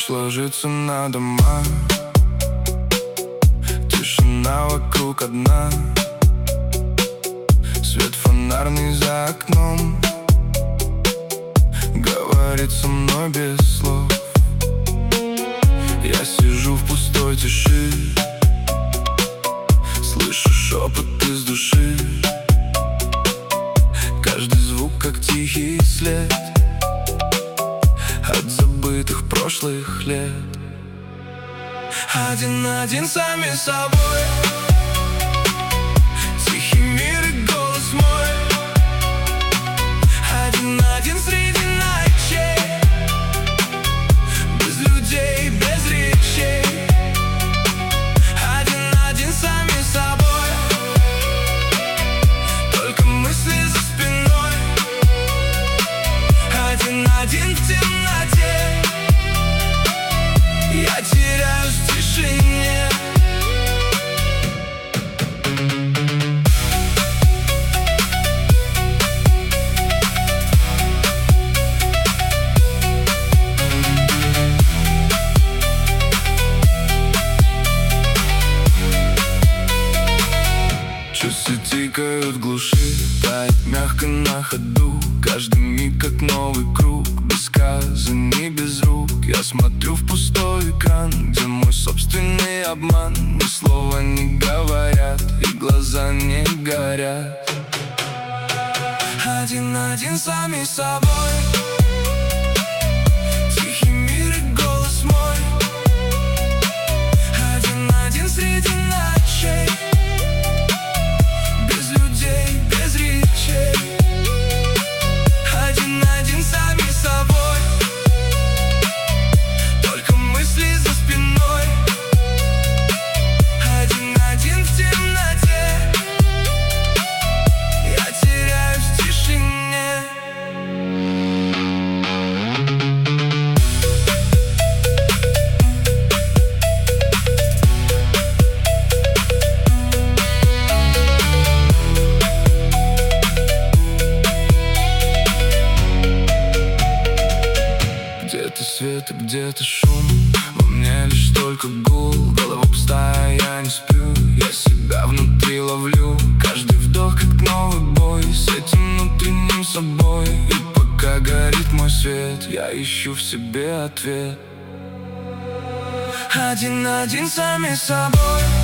Ночь ложится на дома, тишина вокруг одна. Свет фонарный за окном говорит со мной без слов. Я сижу в пустой тиши, слышу шепот из души. Каждый звук как тихий след от забытых прошлых лет. Один-один сами собой, тихий мир и голос мой. Один-один среди ночей, без людей, без речей. Один-один сами собой, только мысли за спиной. Один-один в темноте, я теряюсь в тишине. Часы тикают в глуши, тает мягко на ходу. Каждый миг как новый круг, без сказа, не без рук. Я смотрю в пустой экран, где мой собственный обман. Ни слова не говорят, и глаза не горят. Один-один сами собой, тихий мир и голос мой. Один-один среди ночей, без людей, без речей. Один-один сами собой, только мысли за спиной. Один-один в темноте, я теряюсь в тишине. Где-то свет и где-то шум, во мне лишь только гул. Голова пустая, я не сплю, я себя внутри ловлю. Каждый вдох как новый бой с этим внутренним собой. И пока горит мой свет, я ищу в себе ответ. Один-один сами собой,